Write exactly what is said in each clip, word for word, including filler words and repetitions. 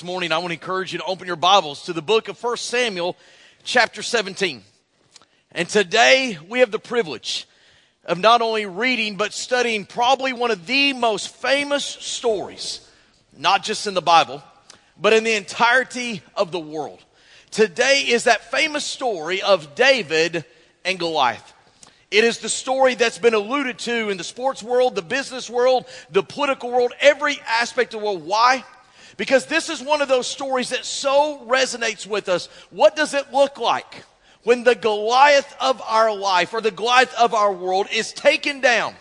this morning, I want to encourage you to open your Bibles to the book of First Samuel, chapter seventeen. And today we have the privilege of not only reading, but studying probably one of the most famous stories, not just in the Bible, but in the entirety of the world. Today is that famous story of David and Goliath. It is the story that's been alluded to in the sports world, the business world, the political world, every aspect of the world. Why? Because this is one of those stories that so resonates with us. What does it look like when the Goliath of our life or the Goliath of our world is taken down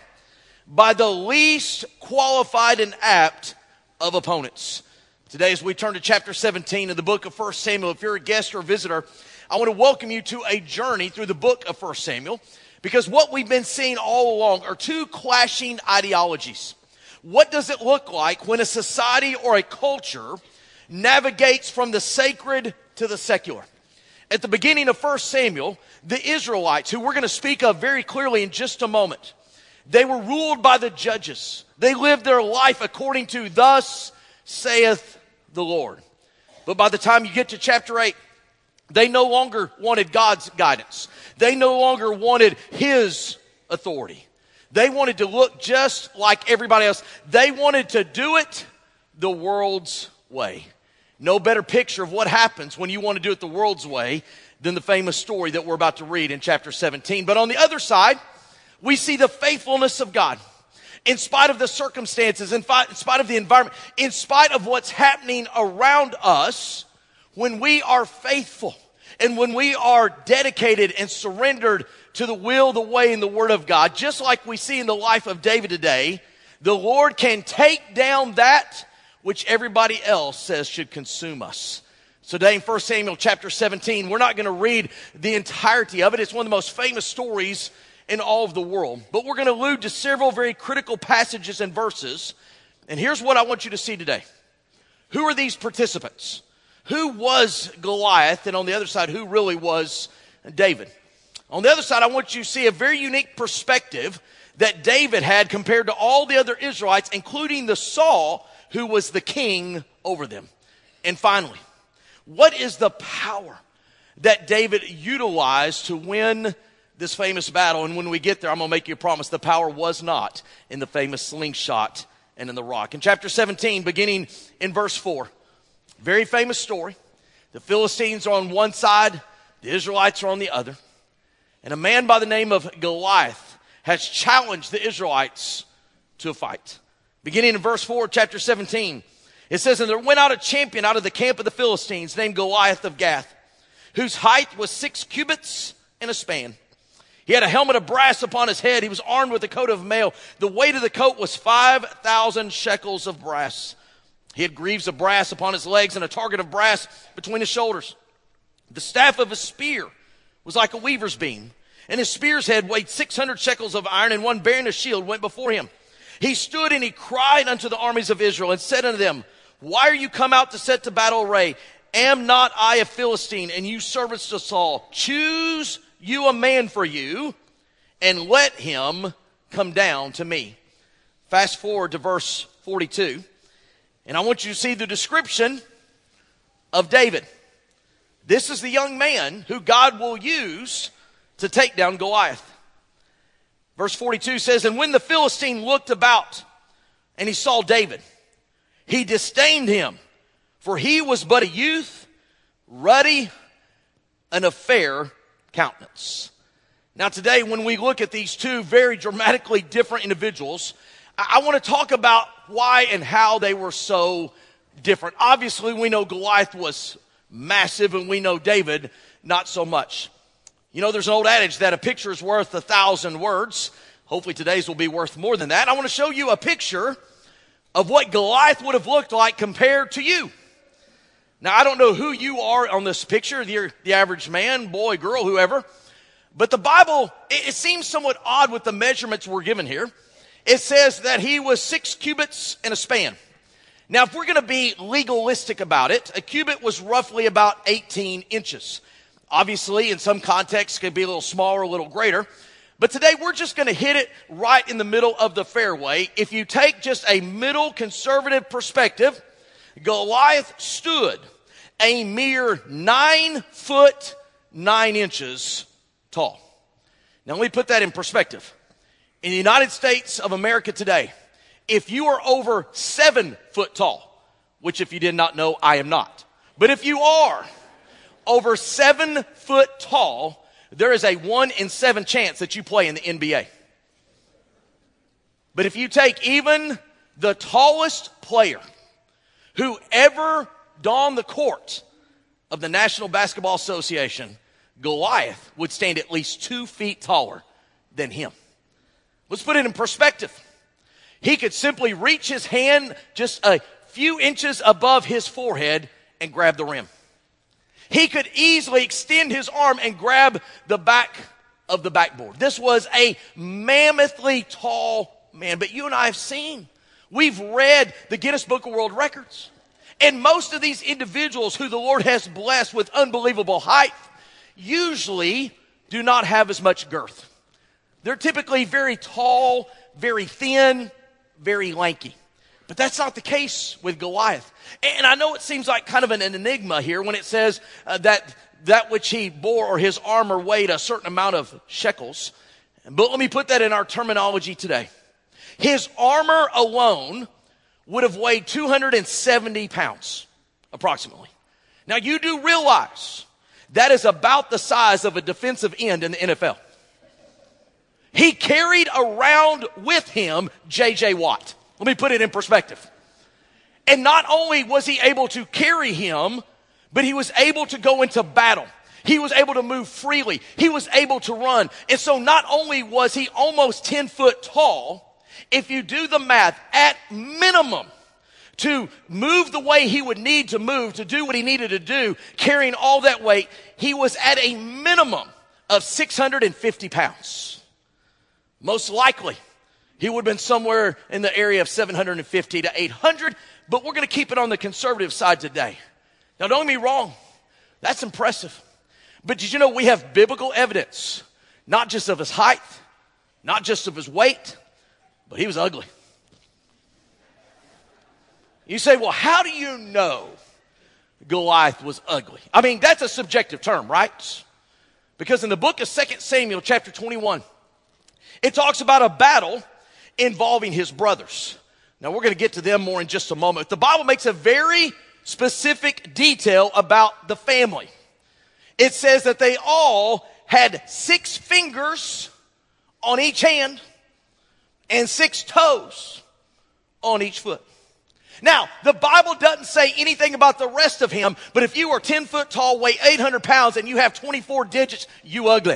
by the least qualified and apt of opponents? Today, as we turn to chapter seventeen of the book of First Samuel, if you're a guest or a visitor, I want to welcome you to a journey through the book of First Samuel, because what we've been seeing all along are two clashing ideologies. What does it look like when a society or a culture navigates from the sacred to the secular? At the beginning of First Samuel, the Israelites, who we're going to speak of very clearly in just a moment, they were ruled by the judges. They lived their life according to thus saith the Lord. But by the time you get to chapter eight, they no longer wanted God's guidance. They no longer wanted His authority. They wanted to look just like everybody else. They wanted to do it the world's way. No better picture of what happens when you want to do it the world's way than the famous story that we're about to read in chapter seventeen. But on the other side, we see the faithfulness of God. In spite of the circumstances, in spite of the environment, in spite of what's happening around us, when we are faithful and when we are dedicated and surrendered to the will, the way, and the word of God, just like we see in the life of David today, the Lord can take down that which everybody else says should consume us. So today in First Samuel chapter seventeen, we're not going to read the entirety of it. It's one of the most famous stories in all of the world. But we're going to allude to several very critical passages and verses. And here's what I want you to see today. Who are these participants? Who was Goliath? And on the other side, who really was David? On the other side, I want you to see a very unique perspective that David had compared to all the other Israelites, including the Saul, who was the king over them. And finally, what is the power that David utilized to win this famous battle? And when we get there, I'm going to make you a promise. The power was not in the famous slingshot and in the rock. In chapter seventeen, beginning in verse four, very famous story. The Philistines are on one side, the Israelites are on the other. And a man by the name of Goliath has challenged the Israelites to a fight. Beginning in verse four, chapter seventeen, it says, "And there went out a champion out of the camp of the Philistines named Goliath of Gath, whose height was six cubits and a span. He had a helmet of brass upon his head. He was armed with a coat of mail. The weight of the coat was five thousand shekels of brass. He had greaves of brass upon his legs and a target of brass between his shoulders. The staff of his spear was like a weaver's beam, and his spear's head weighed six hundred shekels of iron, and one bearing a shield went before him. He stood and he cried unto the armies of Israel and said unto them, Why are you come out to set to battle array? Am not I a Philistine, and you servants to Saul? Choose you a man for you, and let him come down to me." Fast forward to verse forty-two, and I want you to see the description of David. This is the young man who God will use to take down Goliath. Verse forty-two says, "And when the Philistine looked about and he saw David, he disdained him, for he was but a youth, ruddy, and of fair countenance." Now today, when we look at these two very dramatically different individuals, I, I want to talk about why and how they were so different. Obviously, we know Goliath was massive, and we know David not so much. You know, there's an old adage that a picture is worth a thousand words. Hopefully today's will be worth more than that. I want to show you a picture of what Goliath would have looked like compared to you. Now, I don't know who you are on this picture, you're the average man, boy, girl, whoever. But the Bible, it, it seems somewhat odd with the measurements we're given here. It says that he was six cubits and a span. Now, if we're going to be legalistic about it, a cubit was roughly about eighteen inches. Obviously, in some contexts, it could be a little smaller, a little greater. But today, we're just going to hit it right in the middle of the fairway. If you take just a middle conservative perspective, Goliath stood a mere nine foot, nine inches tall. Now let me put that in perspective. In the United States of America today, if you are over seven foot tall, which if you did not know, I am not. But if you are over seven foot tall, there is a one in seven chance that you play in the N B A. But if you take even the tallest player who ever donned the court of the National Basketball Association, Goliath would stand at least two feet taller than him. Let's put it in perspective. He could simply reach his hand just a few inches above his forehead and grab the rim. He could easily extend his arm and grab the back of the backboard. This was a mammothly tall man. But you and I have seen, we've read the Guinness Book of World Records. And most of these individuals who the Lord has blessed with unbelievable height usually do not have as much girth. They're typically very tall, very thin, very lanky. But that's not the case with Goliath. And I know it seems like kind of an enigma here when it says uh, that that which he bore or his armor weighed a certain amount of shekels. But let me put that in our terminology today. His armor alone would have weighed two hundred seventy pounds, approximately. Now you do realize that is about the size of a defensive end in the N F L. He carried around with him J J Watt. Let me put it in perspective. And not only was he able to carry him, but he was able to go into battle. He was able to move freely. He was able to run. And so not only was he almost ten foot tall, if you do the math, at minimum, to move the way he would need to move, to do what he needed to do, carrying all that weight, he was at a minimum of six hundred fifty pounds. Most likely, he would have been somewhere in the area of seven hundred fifty to eight hundred, but we're going to keep it on the conservative side today. Now, don't get me wrong. That's impressive. But did you know we have biblical evidence, not just of his height, not just of his weight, but he was ugly. You say, well, how do you know Goliath was ugly? I mean, that's a subjective term, right? Because in the book of Second Samuel, chapter twenty-one, it talks about a battle involving his brothers. Now, we're going to get to them more in just a moment. The Bible makes a very specific detail about the family. It says that they all had six fingers on each hand and six toes on each foot. Now, the Bible doesn't say anything about the rest of him, but if you are ten foot tall, weigh eight hundred pounds, and you have twenty-four digits, you ugly.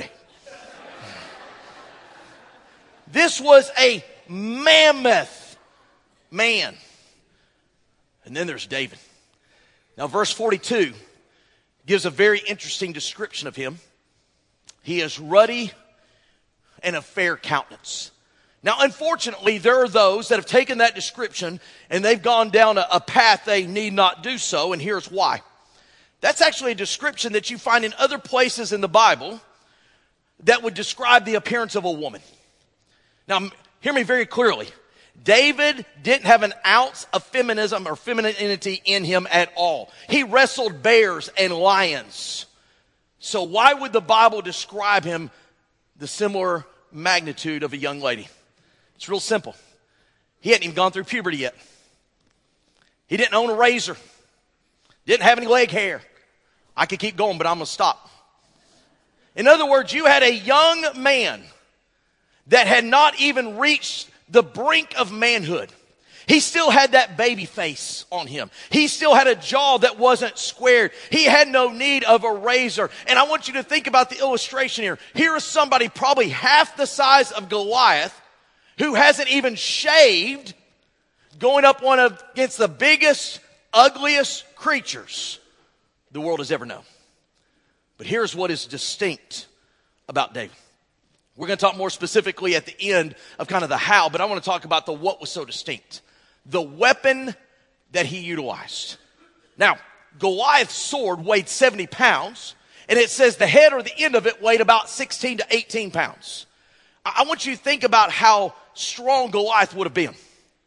This was a mammoth man. And then there's David. Now, verse forty-two gives a very interesting description of him. He is ruddy and of fair countenance. Now, unfortunately, there are those that have taken that description and they've gone down a, a path they need not do so, and here's why. That's actually a description that you find in other places in the Bible that would describe the appearance of a woman. Now, hear me very clearly. David didn't have an ounce of feminism or femininity in him at all. He wrestled bears and lions. So why would the Bible describe him the similar magnitude of a young lady? It's real simple. He hadn't even gone through puberty yet. He didn't own a razor. Didn't have any leg hair. I could keep going, but I'm going to stop. In other words, you had a young man that had not even reached the brink of manhood. He still had that baby face on him. He still had a jaw that wasn't squared. He had no need of a razor. And I want you to think about the illustration here. Here is somebody probably half the size of Goliath who hasn't even shaved, going up one of, against the biggest, ugliest creatures the world has ever known. But here's what is distinct about David. We're going to talk more specifically at the end of kind of the how, but I want to talk about the what was so distinct. The weapon that he utilized. Now, Goliath's sword weighed seventy pounds, and it says the head or the end of it weighed about sixteen to eighteen pounds. I want you to think about how strong Goliath would have been.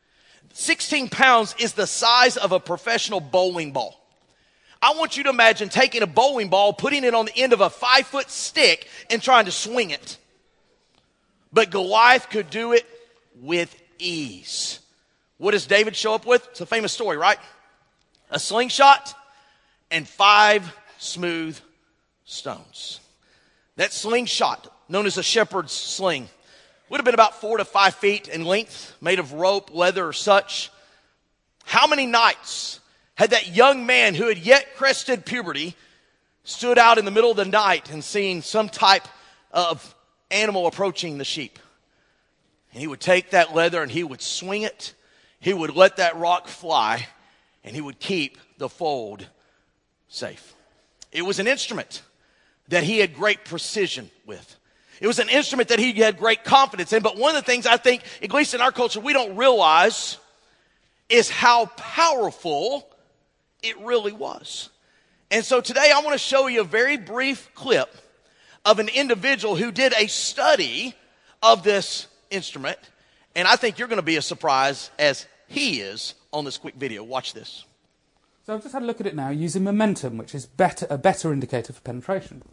sixteen pounds is the size of a professional bowling ball. I want you to imagine taking a bowling ball, putting it on the end of a five-foot stick, and trying to swing it. But Goliath could do it with ease. What does David show up with? It's a famous story, right? A slingshot and five smooth stones. That slingshot, known as a shepherd's sling, would have been about four to five feet in length, made of rope, leather, or such. How many nights had that young man who had yet crested puberty stood out in the middle of the night and seen some type of animal approaching the sheep? And he would take that leather and he would swing it. He would let that rock fly, and he would keep the fold safe. It was an instrument that he had great precision with. It was an instrument that he had great confidence in. But one of the things I think, at least in our culture, we don't realize is how powerful it really was. And so today I want to show you a very brief clip of an individual who did a study of this instrument. And I think you're going to be as surprised as he is on this quick video. Watch this. So I've just had a look at it now using momentum, which is better, a better indicator for penetration.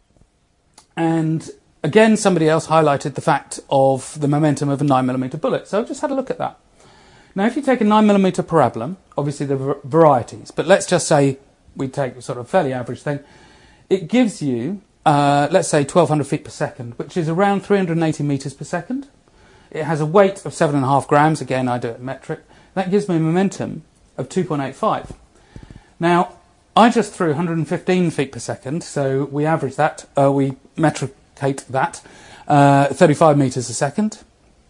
And again, somebody else highlighted the fact of the momentum of a nine millimeter bullet. So I've just had a look at that. Now, if you take a nine millimeter parabolum, obviously there are varieties, but let's just say we take a sort of fairly average thing. It gives you, uh, let's say, twelve hundred feet per second, which is around three hundred eighty meters per second. It has a weight of seven and a half grams. Again, I do it metric. That gives me a momentum of two point eight five. Now, I just threw one hundred fifteen feet per second, so we average that, uh, we metricate that, uh, thirty-five meters a second.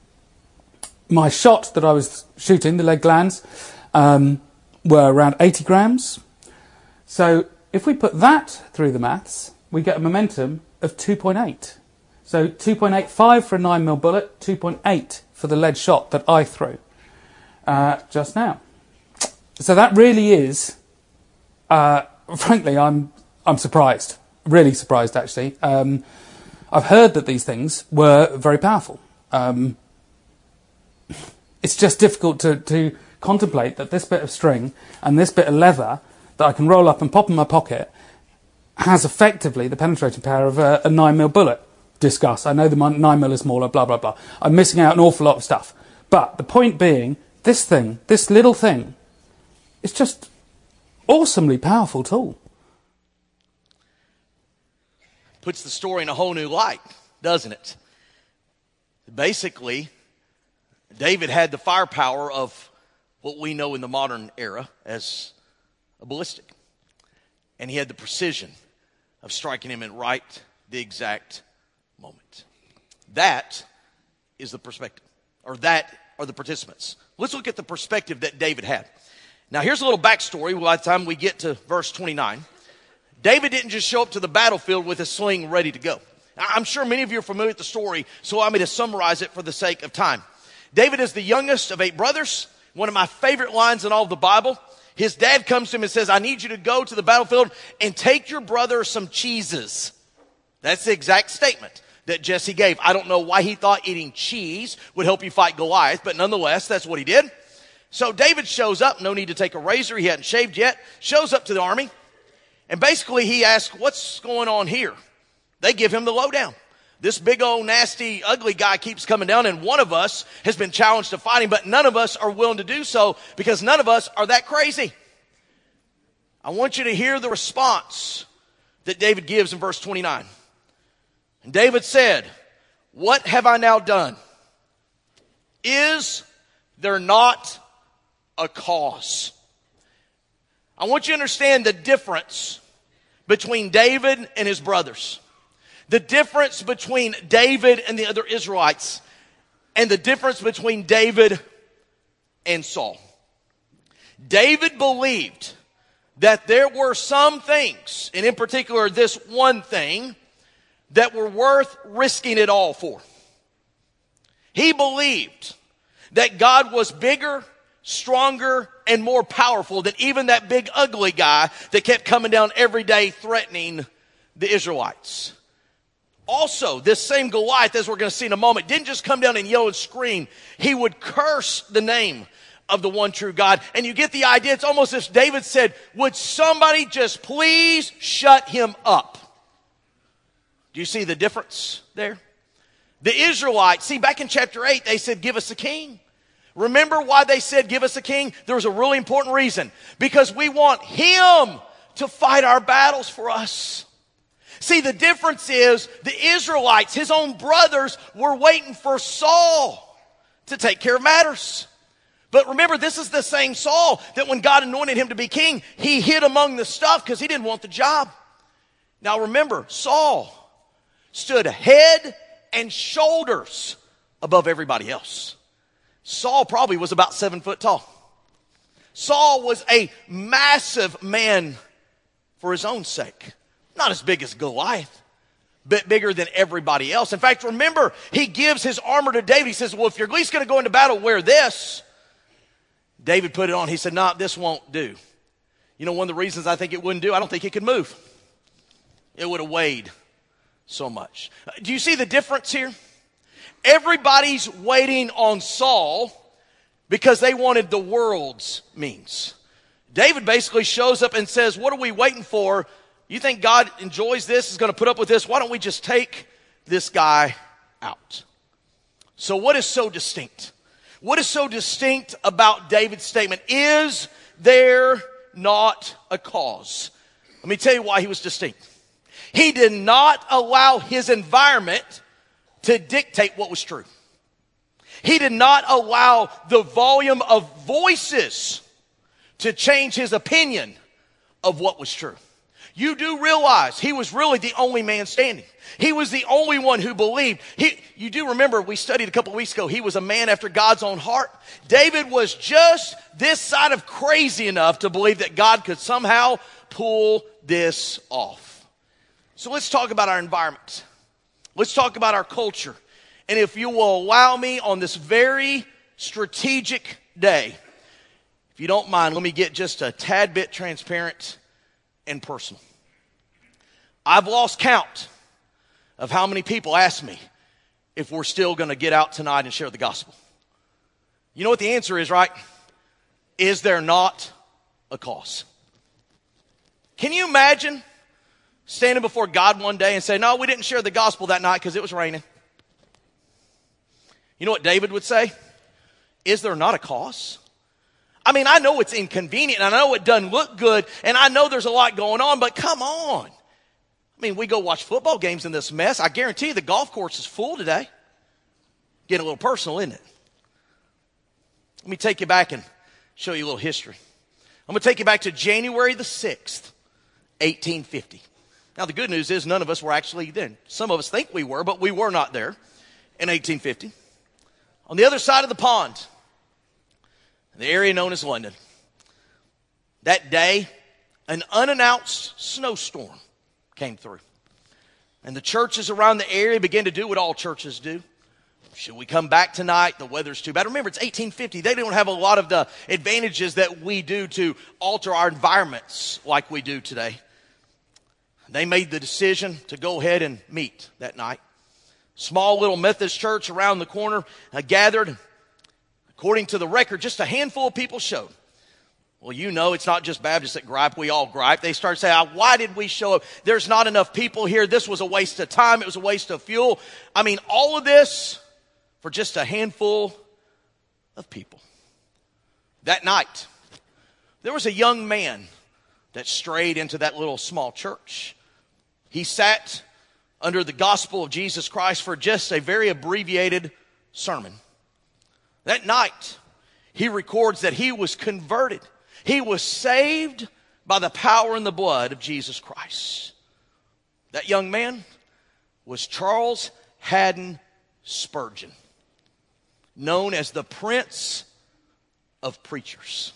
My shot that I was shooting, the lead glands, um, were around eighty grams. So if we put that through the maths, we get a momentum of two point eight. So two point eight five for a nine mil bullet, two point eight for the lead shot that I threw uh, just now. So that really is, uh, frankly, I'm I'm surprised, really surprised actually. Um, I've heard that these things were very powerful. Um, it's just difficult to, to contemplate that this bit of string and this bit of leather that I can roll up and pop in my pocket has effectively the penetrating power of a, a nine mil bullet. Discuss. I know the nine mil is smaller, blah, blah, blah. I'm missing out an awful lot of stuff. But the point being, this thing, this little thing, is just awesomely powerful tool. Puts the story in a whole new light, doesn't it? Basically, David had the firepower of what we know in the modern era as a ballistic. And he had the precision of striking him at right the exact moment. That is the perspective, or that are the participants. Let's look at the perspective that David had. Now, here's a little backstory by the time we get to verse twenty-nine. David didn't just show up to the battlefield with a sling ready to go. I'm sure many of you are familiar with the story, so allow me to summarize it for the sake of time. David is the youngest of eight brothers. One of my favorite lines in all of the Bible. His dad comes to him and says, I need you to go to the battlefield and take your brother some cheeses. That's the exact statement that Jesse gave. I don't know why he thought eating cheese would help you fight Goliath, but nonetheless, that's what he did. So David shows up, no need to take a razor, he hadn't shaved yet, shows up to the army, and basically he asks, what's going on here? They give him the lowdown. This big old nasty ugly guy keeps coming down, and one of us has been challenged to fight him, but none of us are willing to do so because none of us are that crazy. I want you to hear the response that David gives in verse twenty-nine. And David said, what have I now done? Is there not a cause? I want you to understand the difference between David and his brothers. The difference between David and the other Israelites. And the difference between David and Saul. David believed that there were some things, and in particular this one thing, that were worth risking it all for. He believed that God was bigger, stronger, and more powerful than even that big ugly guy that kept coming down every day threatening the Israelites. Also, this same Goliath, as we're going to see in a moment, didn't just come down and yell and scream. He would curse the name of the one true God. And you get the idea, it's almost as if David said, would somebody just please shut him up? Do you see the difference there? The Israelites, see, back in chapter eight, they said, give us a king. Remember why they said, give us a king? There was a really important reason. Because we want him to fight our battles for us. See, the difference is the Israelites, his own brothers, were waiting for Saul to take care of matters. But remember, this is the same Saul that when God anointed him to be king, he hid among the stuff because he didn't want the job. Now remember, Saul stood head and shoulders above everybody else. Saul probably was about seven foot tall. Saul was a massive man for his own sake. Not as big as Goliath, but bigger than everybody else. In fact, remember, he gives his armor to David. He says, well, if you're at least going to go into battle, wear this. David put it on. He said, no, nah, this won't do. You know, one of the reasons I think it wouldn't do, I don't think it could move. It would have weighed so much. Do you see the difference here? Everybody's waiting on Saul because they wanted the world's means. David basically shows up and says, what are we waiting for? You think God enjoys this, is going to put up with this? Why don't we just take this guy out? So what is so distinct? What is so distinct about David's statement? Is there not a cause? Let me tell you why he was distinct. He did not allow his environment to dictate what was true. He did not allow the volume of voices to change his opinion of what was true. You do realize he was really the only man standing. He was the only one who believed. He, you do remember, we studied a couple of weeks ago, he was a man after God's own heart. David was just this side of crazy enough to believe that God could somehow pull this off. So let's talk about our environment. Let's talk about our culture. And if you will allow me on this very strategic day, if you don't mind, let me get just a tad bit transparent and personal. I've lost count of how many people ask me if we're still going to get out tonight and share the gospel. You know what the answer is, right? Is there not a cause? Can you imagine standing before God one day and say, no, we didn't share the gospel that night because it was raining? You know what David would say? Is there not a cause? I mean, I know it's inconvenient, and I know it doesn't look good, and I know there's a lot going on, but come on. I mean, we go watch football games in this mess. I guarantee you the golf course is full today. Getting a little personal, isn't it? Let me take you back and show you a little history. I'm going to take you back to January the sixth, eighteen fifty. Now, the good news is none of us were actually there. Some of us think we were, but we were not there in eighteen fifty. On the other side of the pond, the area known as London, that day, an unannounced snowstorm came through. And the churches around the area began to do what all churches do. Should we come back tonight? The weather's too bad. Remember, it's eighteen fifty. They don't have a lot of the advantages that we do to alter our environments like we do today. They made the decision to go ahead and meet that night. Small little Methodist church around the corner uh, gathered. According to the record, just a handful of people showed. Well, you know, it's not just Baptists that gripe. We all gripe. They start saying, why did we show up? There's not enough people here. This was a waste of time. It was a waste of fuel. I mean, all of this for just a handful of people. That night, there was a young man that strayed into that little small church. He sat under the gospel of Jesus Christ for just a very abbreviated sermon. That night, he records that he was converted. He was saved by the power and the blood of Jesus Christ. That young man was Charles Haddon Spurgeon, known as the Prince of Preachers.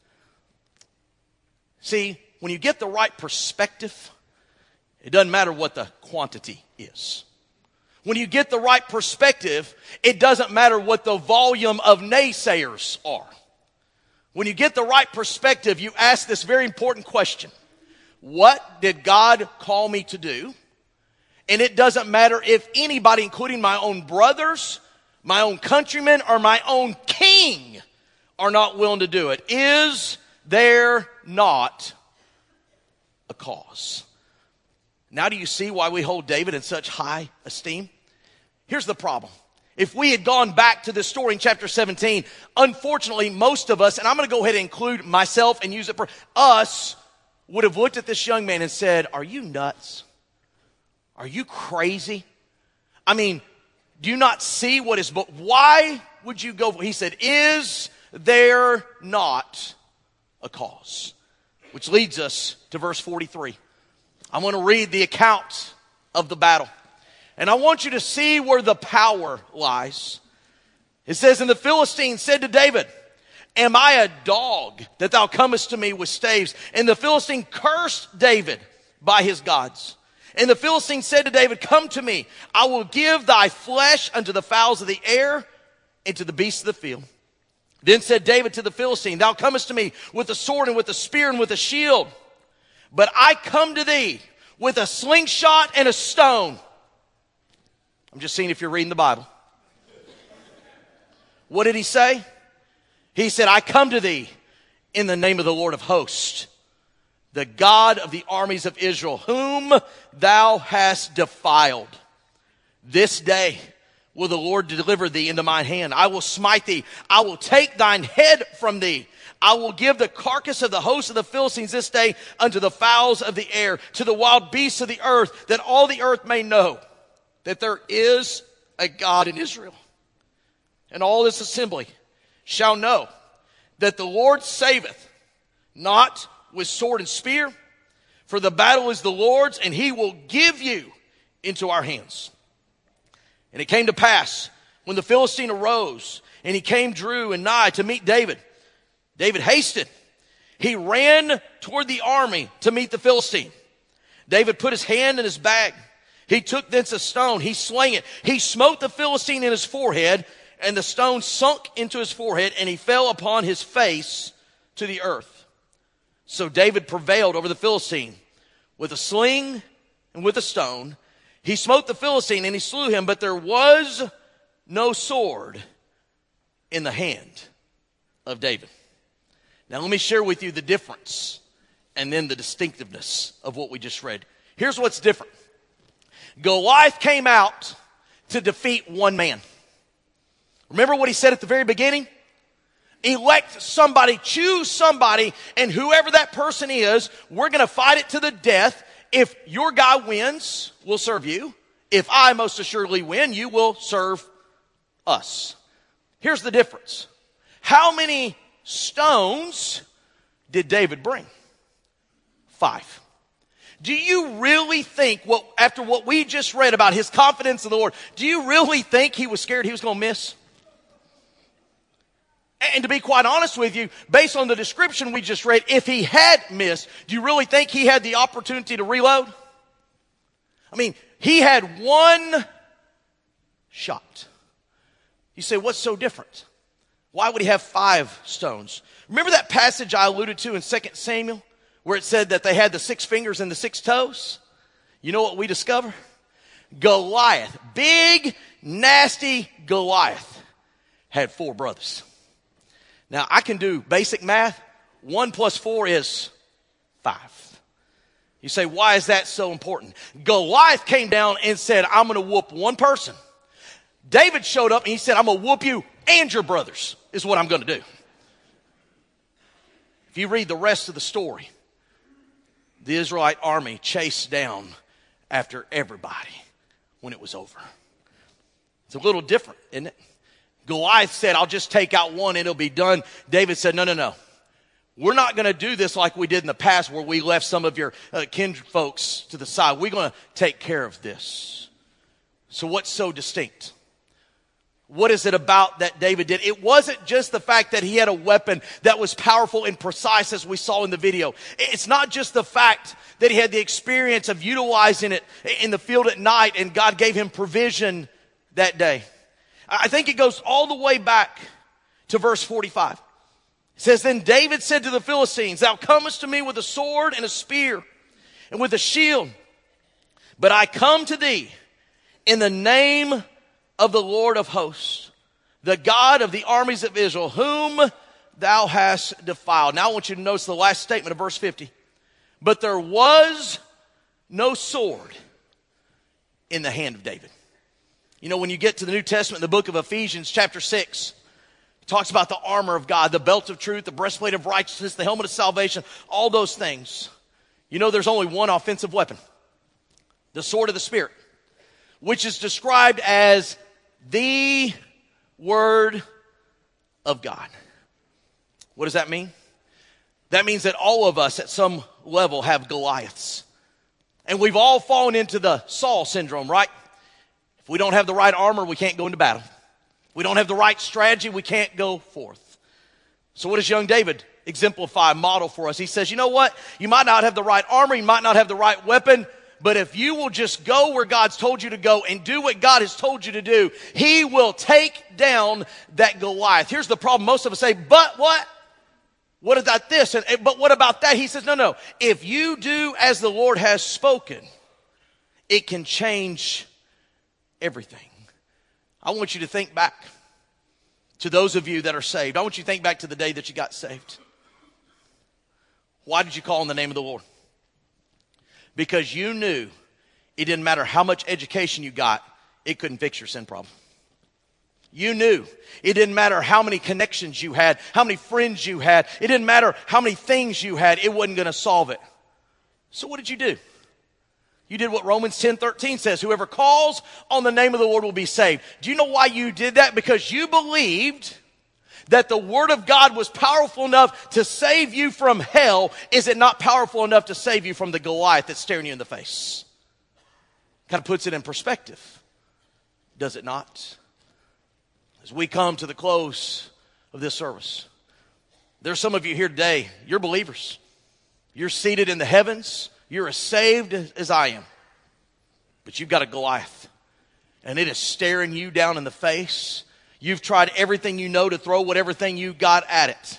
See, when you get the right perspective, it doesn't matter what the quantity is. When you get the right perspective, it doesn't matter what the volume of naysayers are. When you get the right perspective, you ask this very important question. What did God call me to do? And it doesn't matter if anybody, including my own brothers, my own countrymen, or my own king, are not willing to do it? Is there not a cause? Now do you see why we hold David in such high esteem? Here's the problem. If we had gone back to this story in chapter seventeen, unfortunately, most of us, and I'm going to go ahead and include myself and use it for us, would have looked at this young man and said, are you nuts? Are you crazy? I mean, do you not see what is, but why would you go? He said, is there not a cause? Which leads us to verse forty-three. I want to read the account of the battle. And I want you to see where the power lies. It says, and the Philistine said to David, am I a dog that thou comest to me with staves? And the Philistine cursed David by his gods. And the Philistine said to David, come to me. I will give thy flesh unto the fowls of the air and to the beasts of the field. Then said David to the Philistine, thou comest to me with a sword and with a spear and with a shield. But I come to thee with a slingshot and a stone. I'm just seeing if you're reading the Bible. What did he say? He said, I come to thee in the name of the Lord of hosts, the God of the armies of Israel, whom thou hast defiled. This day will the Lord deliver thee into mine hand. I will smite thee. I will take thine head from thee. I will give the carcass of the host of the Philistines this day unto the fowls of the air, to the wild beasts of the earth, that all the earth may know that there is a God in Israel. And all this assembly shall know that the Lord saveth, not with sword and spear, for the battle is the Lord's, and he will give you into our hands. And it came to pass, when the Philistine arose, and he came, drew, and nigh to meet David, David hasted. He ran toward the army to meet the Philistine. David put his hand in his bag. He took thence a stone. He slang it. He smote the Philistine in his forehead, and the stone sunk into his forehead, and he fell upon his face to the earth. So David prevailed over the Philistine with a sling and with a stone. He smote the Philistine, and he slew him, but there was no sword in the hand of David. Now let me share with you the difference and then the distinctiveness of what we just read. Here's what's different. Goliath came out to defeat one man. Remember what he said at the very beginning? Elect somebody, choose somebody, and whoever that person is, we're going to fight it to the death. If your guy wins, we'll serve you. If I most assuredly win, you will serve us. Here's the difference. How many stones did David bring? Five. Do you really think, what, after what we just read about his confidence in the Lord, do you really think he was scared he was going to miss? And to be quite honest with you, based on the description we just read, if he had missed, do you really think he had the opportunity to reload? I mean, he had one shot. You say, what's so different? Why would he have five stones? Remember that passage I alluded to in Second Samuel? Where it said that they had the six fingers and the six toes? You know what we discover? Goliath, big, nasty Goliath, had four brothers. Now, I can do basic math. One plus four is five. You say, why is that so important? Goliath came down and said, I'm going to whoop one person. David showed up and he said, I'm going to whoop you and your brothers, is what I'm going to do. If you read the rest of the story, the Israelite army chased down after everybody when it was over. It's a little different, isn't it? Goliath said, I'll just take out one and it'll be done. David said, no, no, no. We're not going to do this like we did in the past where we left some of your uh, kindred folks to the side. We're going to take care of this. So what's so distinct? What is it about that David did? It wasn't just the fact that he had a weapon that was powerful and precise as we saw in the video. It's not just the fact that he had the experience of utilizing it in the field at night and God gave him provision that day. I think it goes all the way back to verse forty-five. It says, then David said to the Philistines, thou comest to me with a sword and a spear and with a shield, but I come to thee in the name of the Lord of hosts, the God of the armies of Israel, whom thou hast defiled. Now I want you to notice the last statement of verse fifty. But there was no sword in the hand of David. You know, when you get to the New Testament, in the book of Ephesians chapter six, it talks about the armor of God, the belt of truth, the breastplate of righteousness, the helmet of salvation, all those things. You know, there's only one offensive weapon, the sword of the Spirit, which is described as the Word of God. What does that mean? That means that all of us at some level have Goliaths. And we've all fallen into the Saul syndrome, right? If we don't have the right armor, we can't go into battle. If we don't have the right strategy, we can't go forth. So what does young David exemplify, model for us? He says, you know what? You might not have the right armor, you might not have the right weapon, but if you will just go where God's told you to go and do what God has told you to do, He will take down that Goliath. Here's the problem. Most of us say, but what? What about this? And, but what about that? He says, no, no. If you do as the Lord has spoken, it can change everything. I want you to think back to those of you that are saved. I want you to think back to the day that you got saved. Why did you call on the name of the Lord? Because you knew it didn't matter how much education you got, it couldn't fix your sin problem. You knew it didn't matter how many connections you had, how many friends you had. It didn't matter how many things you had. It wasn't going to solve it. So what did you do? You did what Romans ten thirteen says. Whoever calls on the name of the Lord will be saved. Do you know why you did that? Because you believed that the Word of God was powerful enough to save you from hell. Is it not powerful enough to save you from the Goliath that's staring you in the face? Kind of puts it in perspective. Does it not? As we come to the close of this service, there's some of you here today, you're believers. You're seated in the heavens. You're as saved as I am. But you've got a Goliath. And it is staring you down in the face. You've tried everything you know to throw whatever thing you got at it.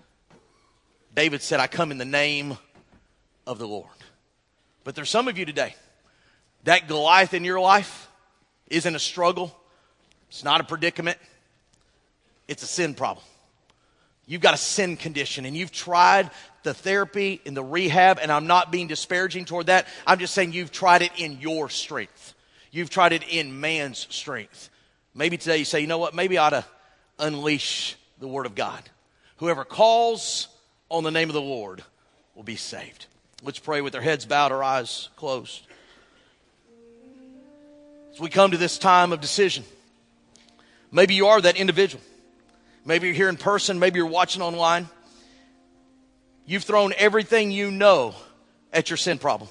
David said, I come in the name of the Lord. But there's some of you today, that Goliath in your life isn't a struggle. It's not a predicament. It's a sin problem. You've got a sin condition, and you've tried the therapy and the rehab, and I'm not being disparaging toward that. I'm just saying you've tried it in your strength. You've tried it in man's strength. Maybe today you say, you know what, maybe I ought to unleash the Word of God. Whoever calls on the name of the Lord will be saved. Let's pray with our heads bowed, our eyes closed. As we come to this time of decision, maybe you are that individual. Maybe you're here in person, maybe you're watching online. You've thrown everything you know at your sin problem,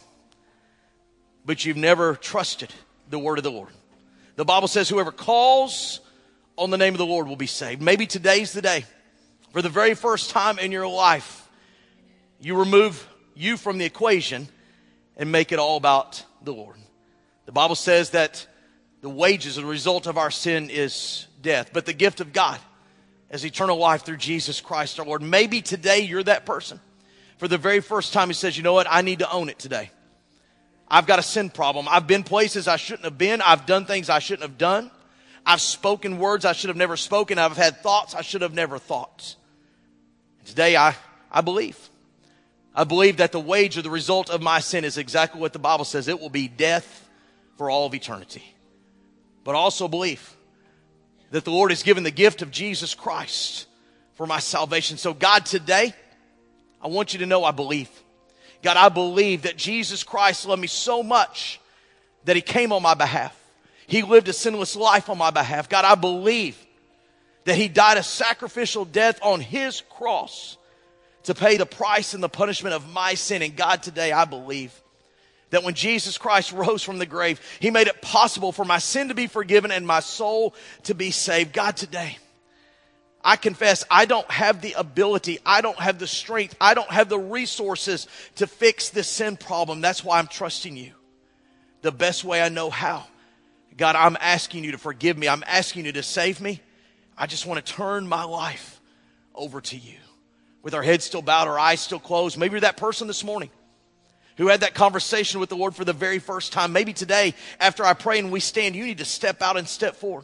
but you've never trusted the word of the Lord. The Bible says whoever calls on the name of the Lord will be saved. Maybe today's the day. For the very first time in your life, you remove you from the equation and make it all about the Lord. The Bible says that the wages, the result of our sin is death, but the gift of God is eternal life through Jesus Christ our Lord. Maybe today you're that person. For the very first time, he says, you know what? I need to own it today. I've got a sin problem. I've been places I shouldn't have been. I've done things I shouldn't have done. I've spoken words I should have never spoken. I've had thoughts I should have never thought. Today, I, I believe. I believe that the wage or the result of my sin is exactly what the Bible says. It will be death for all of eternity. But I also believe that the Lord has given the gift of Jesus Christ for my salvation. So God, today, I want you to know I believe. God, I believe that Jesus Christ loved me so much that he came on my behalf. He lived a sinless life on my behalf. God, I believe that he died a sacrificial death on his cross to pay the price and the punishment of my sin. And God, today I believe that when Jesus Christ rose from the grave, he made it possible for my sin to be forgiven and my soul to be saved. God, today, I confess I don't have the ability, I don't have the strength, I don't have the resources to fix this sin problem. That's why I'm trusting you the best way I know how. God, I'm asking you to forgive me. I'm asking you to save me. I just want to turn my life over to you. With our heads still bowed, our eyes still closed. Maybe you're that person this morning who had that conversation with the Lord for the very first time. Maybe today, after I pray and we stand, you need to step out and step forward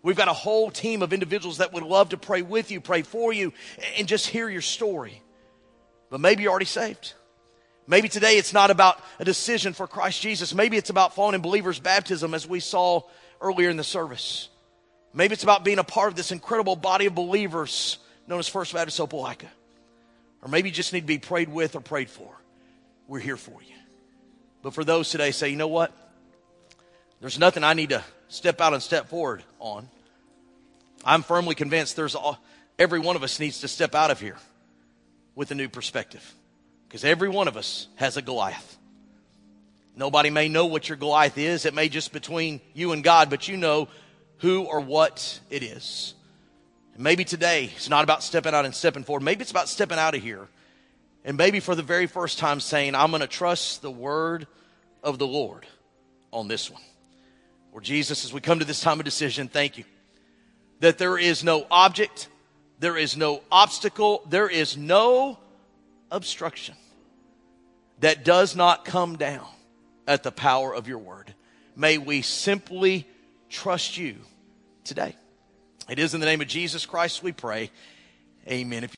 We've got a whole team of individuals that would love to pray with you, pray for you, and just hear your story. But maybe you're already saved. Maybe today it's not about a decision for Christ Jesus. Maybe it's about fallen in believers' baptism, as we saw earlier in the service. Maybe it's about being a part of this incredible body of believers known as First Baptist Opelika. Or maybe you just need to be prayed with or prayed for. We're here for you. But for those today, say, you know what? There's nothing I need to step out and step forward on. I'm firmly convinced there's all, every one of us needs to step out of here with a new perspective. Because every one of us has a Goliath. Nobody may know what your Goliath is. It may just be between you and God, but you know who or what it is. And maybe today it's not about stepping out and stepping forward. Maybe it's about stepping out of here. And maybe for the very first time saying, I'm going to trust the word of the Lord on this one. Lord Jesus, as we come to this time of decision, thank you that there is no object, there is no obstacle, there is no obstruction that does not come down at the power of your word. May we simply trust you today. It is in the name of Jesus Christ we pray. Amen. If